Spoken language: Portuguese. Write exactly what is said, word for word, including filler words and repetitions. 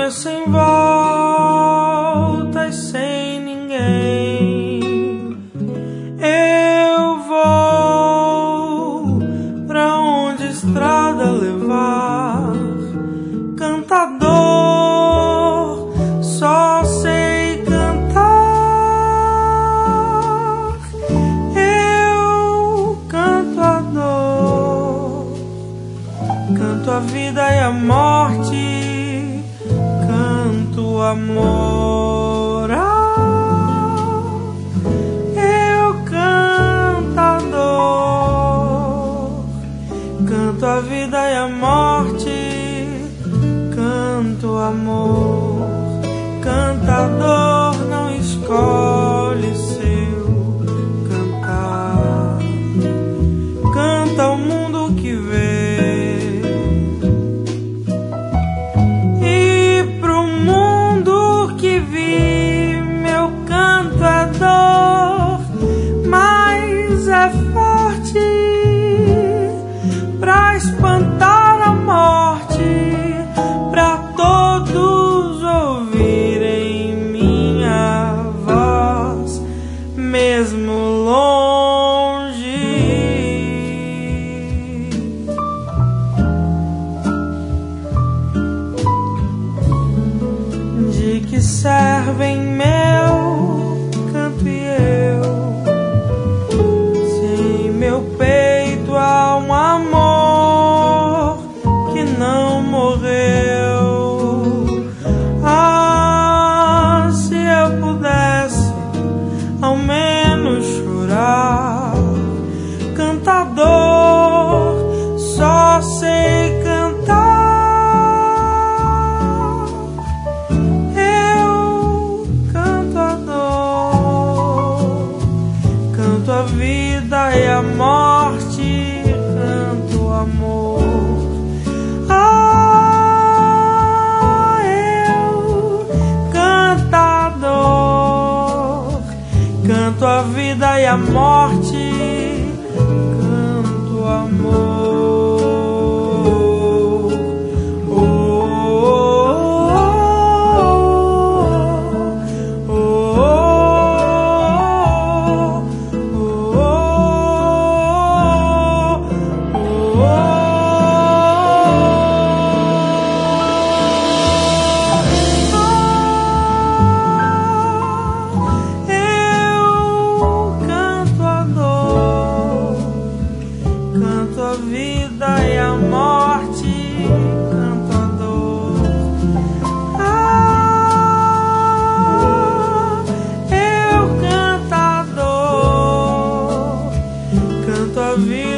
história sem volta e sem ninguém. Eu vou pra onde a estrada levar. Cantador, só sei cantar. Eu canto a dor, canto a vida e a morte, canto o amor. Ah, eu canto a dor, canto a vida e a morte, canto o amor. Cantador não escolhe seu cantar, canta o mundo que vê. E pro mundo que vi, meu canto é dor, mas é forte pra espantar a morte, pra todos ouvirem minha voz, mesmo longe. De que servem meu canto e eu, se em meu peito há um amor que não morreu? Ah, se eu pudesse ao menos chorar. Cantador, só sei cantar. Eu canto a dor, canto a vida e a morte, canto o amor. Ah, eu canto a dor, canto a vida e a morte, canto o amor. Oh, oh, oh, oh, oh, canto a vida e a morte, canto a dor. Ah, eu canto a dor, canto a vida.